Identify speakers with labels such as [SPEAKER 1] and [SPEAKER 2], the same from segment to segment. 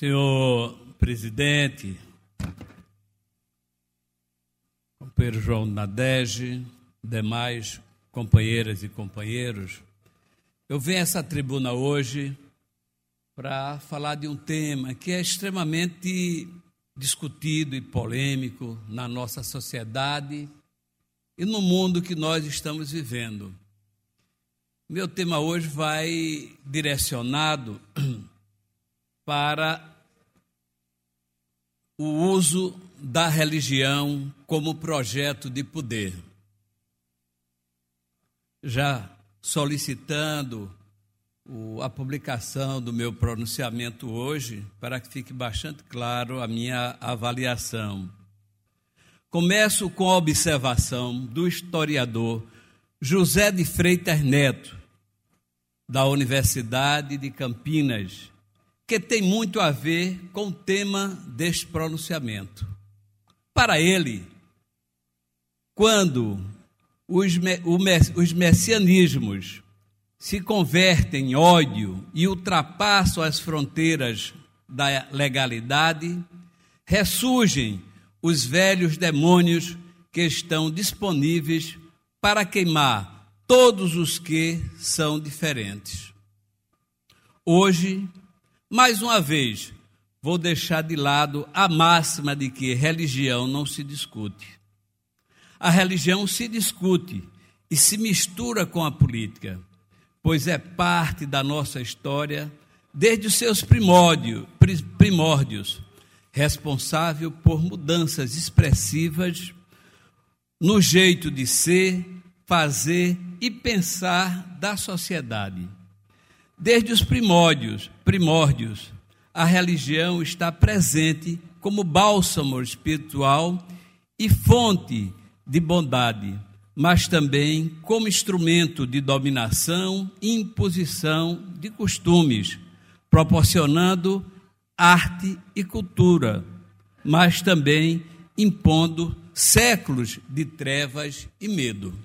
[SPEAKER 1] Senhor presidente, companheiro João Nadege, demais companheiras e companheiros, eu venho a essa tribuna hoje para falar de um tema que é extremamente discutido e polêmico na nossa sociedade e no mundo que nós estamos vivendo. Meu tema hoje vai direcionado para o uso da religião como projeto de poder. Já solicitando a publicação do meu pronunciamento hoje, para que fique bastante claro a minha avaliação. Começo com a observação do historiador José de Freitas Neto, da Universidade de Campinas, que tem muito a ver com o tema deste pronunciamento. Para ele, quando os messianismos se convertem em ódio e ultrapassam as fronteiras da legalidade, ressurgem os velhos demônios que estão disponíveis para queimar todos os que são diferentes. Hoje, mais uma vez, vou deixar de lado a máxima de que religião não se discute. A religião se discute e se mistura com a política, pois é parte da nossa história desde os seus primórdios, responsável por mudanças expressivas no jeito de ser, fazer e pensar da sociedade. Desde os primórdios, a religião está presente como bálsamo espiritual e fonte de bondade, mas também como instrumento de dominação e imposição de costumes, proporcionando arte e cultura, mas também impondo séculos de trevas e medo.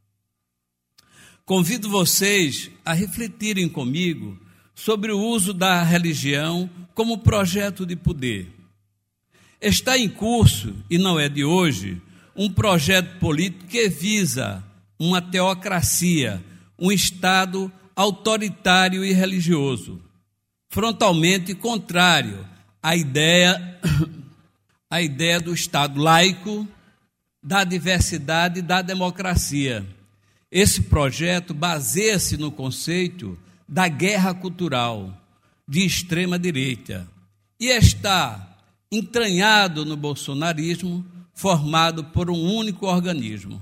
[SPEAKER 1] Convido vocês a refletirem comigo sobre o uso da religião como projeto de poder. Está em curso, e não é de hoje, um projeto político que visa uma teocracia, um Estado autoritário e religioso, frontalmente contrário à ideia do Estado laico, da diversidade e da democracia. Esse projeto baseia-se no conceito da guerra cultural de extrema-direita e está entranhado no bolsonarismo, formado por um único organismo.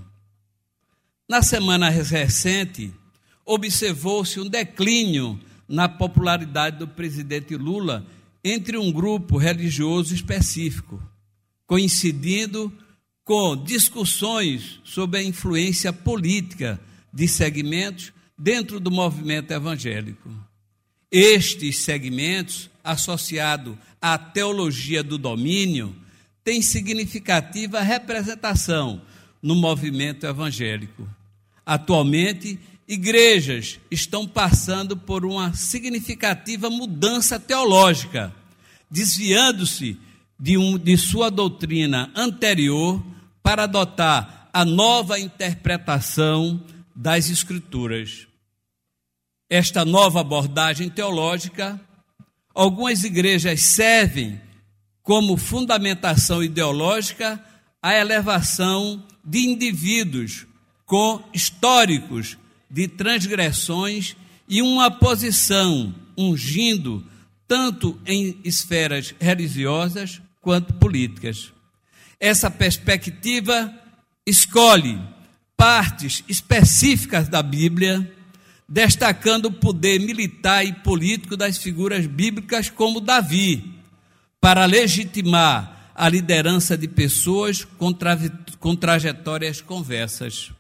[SPEAKER 1] Na semana recente, observou-se um declínio na popularidade do presidente Lula entre um grupo religioso específico, coincidindo com discussões sobre a influência política de segmentos dentro do movimento evangélico. Estes segmentos, associados à teologia do domínio, têm significativa representação no movimento evangélico. Atualmente, igrejas estão passando por uma significativa mudança teológica, desviando-se de sua doutrina anterior para adotar a nova interpretação das Escrituras. Esta nova abordagem teológica, algumas igrejas servem como fundamentação ideológica a elevação de indivíduos com históricos de transgressões e uma posição ungindo tanto em esferas religiosas quanto políticas. Essa perspectiva escolhe partes específicas da Bíblia, destacando o poder militar e político das figuras bíblicas como Davi, para legitimar a liderança de pessoas com trajetórias conversas.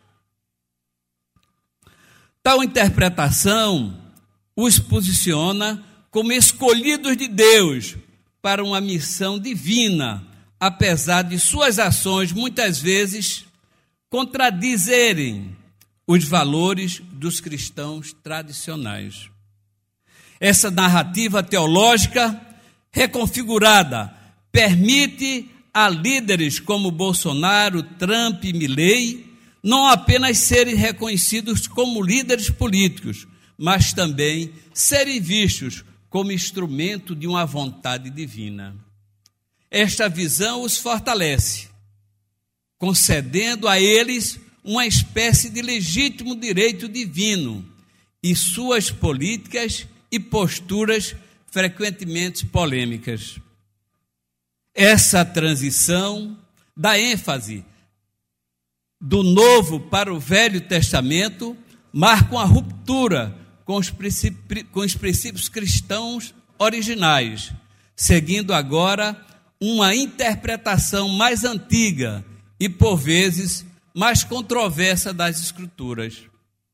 [SPEAKER 1] Tal interpretação os posiciona como escolhidos de Deus para uma missão divina, apesar de suas ações muitas vezes contradizerem os valores dos cristãos tradicionais. Essa narrativa teológica reconfigurada permite a líderes como Bolsonaro, Trump e Milei não apenas serem reconhecidos como líderes políticos, mas também serem vistos como instrumento de uma vontade divina. Esta visão os fortalece, concedendo a eles uma espécie de legítimo direito divino e suas políticas e posturas frequentemente polêmicas. Essa transição dá ênfase do Novo para o Velho Testamento, marca uma ruptura com os princípios cristãos originais, seguindo agora uma interpretação mais antiga e, por vezes, mais controversa das Escrituras.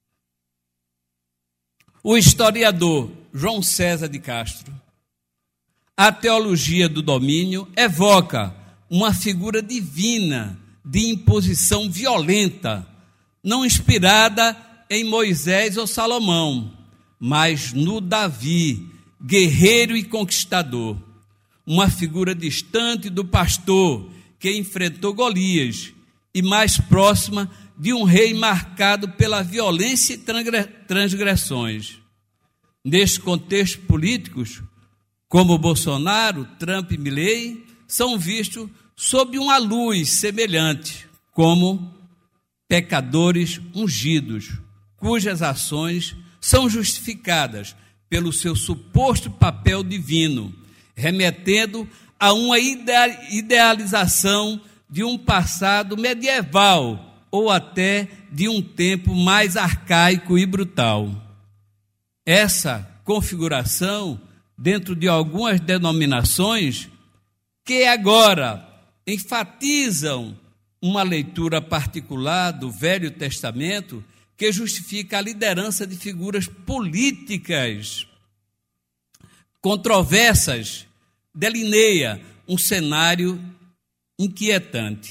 [SPEAKER 1] O historiador João César de Castro, a teologia do domínio evoca uma figura divina de imposição violenta, não inspirada em Moisés ou Salomão, mas no Davi, guerreiro e conquistador, uma figura distante do pastor que enfrentou Golias e mais próxima de um rei marcado pela violência e transgressões. Neste contexto políticos, como Bolsonaro, Trump e Milei, são vistos sob uma luz semelhante, como pecadores ungidos, cujas ações são justificadas pelo seu suposto papel divino, remetendo a uma idealização de um passado medieval ou até de um tempo mais arcaico e brutal. Essa configuração, dentro de algumas denominações, que agora enfatizam uma leitura particular do Velho Testamento que justifica a liderança de figuras políticas controversas, delineia um cenário inquietante.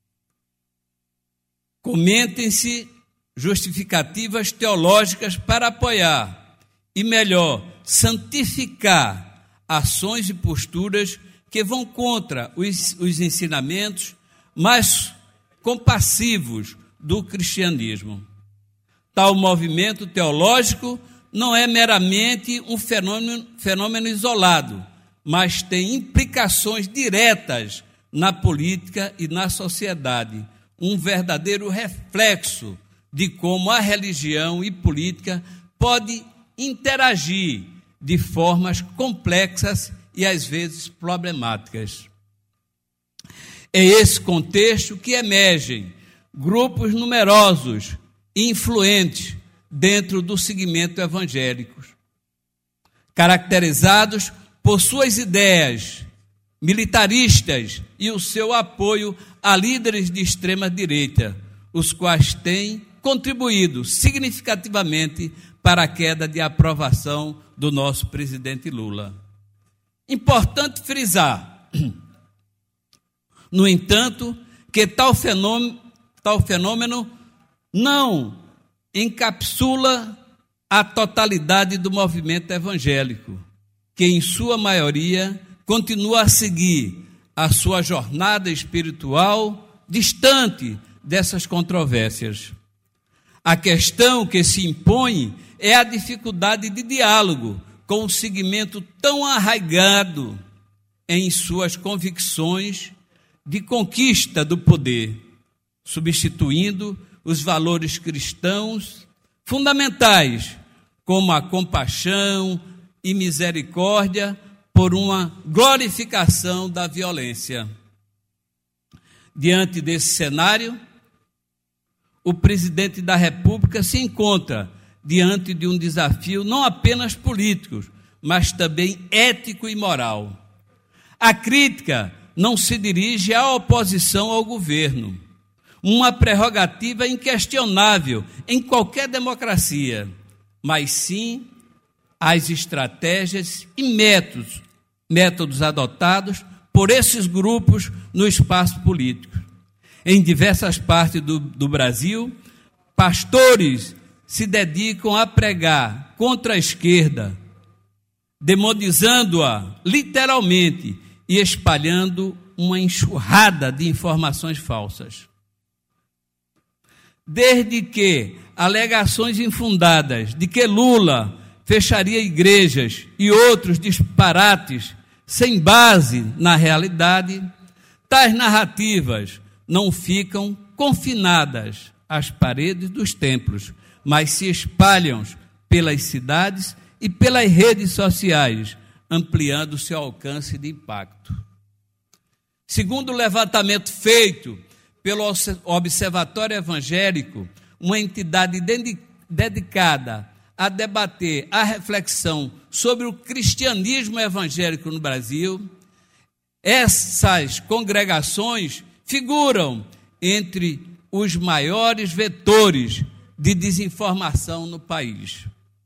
[SPEAKER 1] Comentem-se justificativas teológicas para apoiar e, melhor, santificar ações e posturas que vão contra os ensinamentos mais compassivos do cristianismo. Tal movimento teológico não é meramente um fenômeno isolado, mas tem implicações diretas na política e na sociedade, um verdadeiro reflexo de como a religião e política podem interagir de formas complexas e às vezes problemáticas. É esse contexto que emergem grupos numerosos e influentes dentro do segmento evangélico, caracterizados por suas ideias militaristas e o seu apoio a líderes de extrema-direita, os quais têm contribuído significativamente para a queda de aprovação do nosso presidente Lula. Importante frisar, no entanto, que tal fenômeno não encapsula a totalidade do movimento evangélico, que em sua maioria continua a seguir a sua jornada espiritual distante dessas controvérsias. A questão que se impõe é a dificuldade de diálogo com um segmento tão arraigado em suas convicções de conquista do poder, substituindo os valores cristãos fundamentais, como a compaixão e misericórdia, por uma glorificação da violência. Diante desse cenário, o presidente da República se encontra diante de um desafio não apenas político, mas também ético e moral. A crítica não se dirige à oposição ao governo, uma prerrogativa inquestionável em qualquer democracia, mas sim às estratégias e métodos adotados por esses grupos no espaço político. Em diversas partes do Brasil, pastores se dedicam a pregar contra a esquerda, demonizando-a literalmente e espalhando uma enxurrada de informações falsas. Desde que alegações infundadas de que Lula fecharia igrejas e outros disparates sem base na realidade, tais narrativas não ficam confinadas às paredes dos templos, mas se espalham pelas cidades e pelas redes sociais, ampliando seu alcance de impacto. Segundo o levantamento feito pelo Observatório Evangélico, uma entidade dedicada a debater a reflexão sobre o cristianismo evangélico no Brasil, essas congregações figuram entre os maiores vetores de desinformação no país.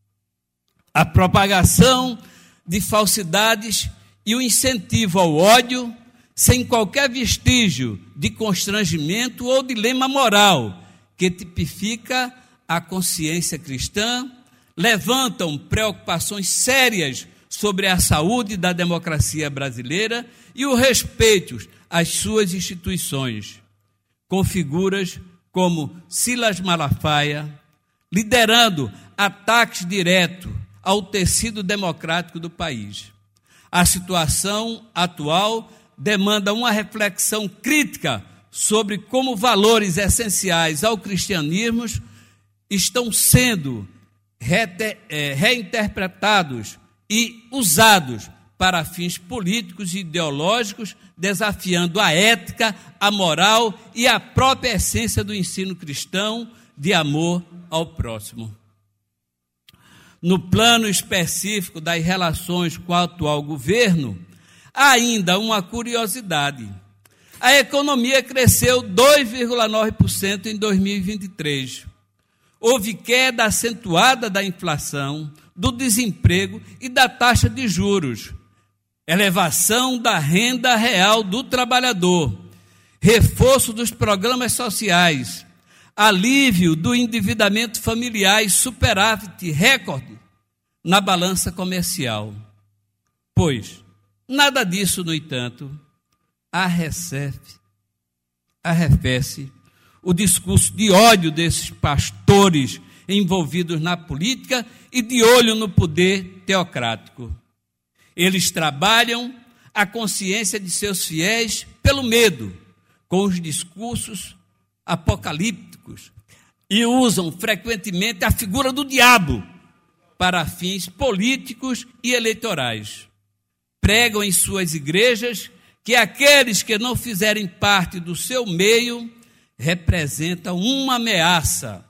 [SPEAKER 1] A propagação de falsidades e o incentivo ao ódio, sem qualquer vestígio de constrangimento ou dilema moral que tipifica a consciência cristã, levantam preocupações sérias sobre a saúde da democracia brasileira e o respeito às suas instituições, com figuras como Silas Malafaia, liderando ataques diretos ao tecido democrático do país. A situação atual demanda uma reflexão crítica sobre como valores essenciais ao cristianismo estão sendo reinterpretados e usados para fins políticos e ideológicos, desafiando a ética, a moral e a própria essência do ensino cristão de amor ao próximo. No plano específico das relações com o atual governo, há ainda uma curiosidade. A economia cresceu 2,9% em 2023. Houve queda acentuada da inflação, do desemprego e da taxa de juros, elevação da renda real do trabalhador, reforço dos programas sociais, alívio do endividamento familiar e superávit recorde na balança comercial. Pois nada disso, no entanto, arrefece o discurso de ódio desses pastores envolvidos na política e de olho no poder teocrático. Eles trabalham a consciência de seus fiéis pelo medo, com os discursos apocalípticos, e usam frequentemente a figura do diabo para fins políticos e eleitorais. Pregam em suas igrejas que aqueles que não fizerem parte do seu meio representam uma ameaça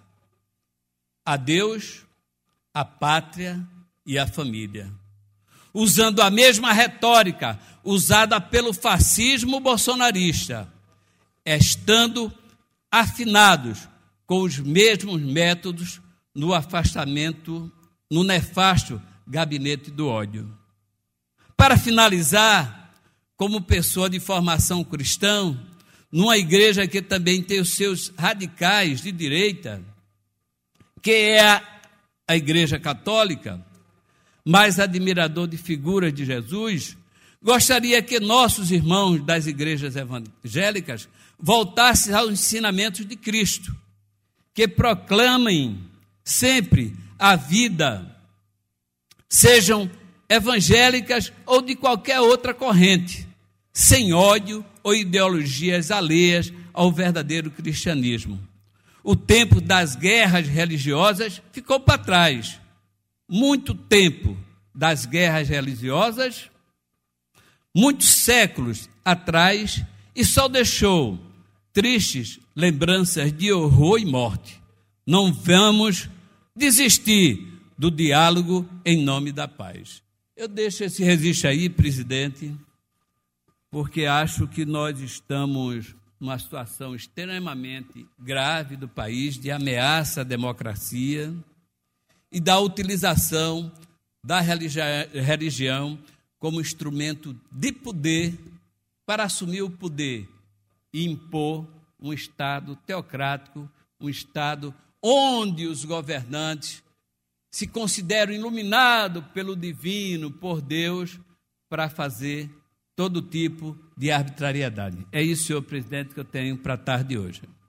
[SPEAKER 1] a Deus, a pátria e a família. Usando a mesma retórica usada pelo fascismo bolsonarista, estando afinados com os mesmos métodos no afastamento, no nefasto gabinete do ódio. Para finalizar, como pessoa de formação cristã, numa igreja que também tem os seus radicais de direita, que é a Igreja Católica, mais admirador de figuras de Jesus, gostaria que nossos irmãos das igrejas evangélicas voltassem aos ensinamentos de Cristo, que proclamem sempre a vida, sejam evangélicas ou de qualquer outra corrente, sem ódio ou ideologias alheias ao verdadeiro cristianismo. O tempo das guerras religiosas ficou para trás. Muito tempo das guerras religiosas, muitos séculos atrás, e só deixou tristes lembranças de horror e morte. Não vamos desistir do diálogo em nome da paz. Eu deixo esse registro aí, presidente, porque acho que nós estamos numa situação extremamente grave do país, de ameaça à democracia e da utilização da religião como instrumento de poder para assumir o poder e impor um Estado teocrático, um Estado onde os governantes se consideram iluminados pelo divino, por Deus, para fazer todo tipo de arbitrariedade. É isso, senhor presidente, que eu tenho para a tarde de hoje.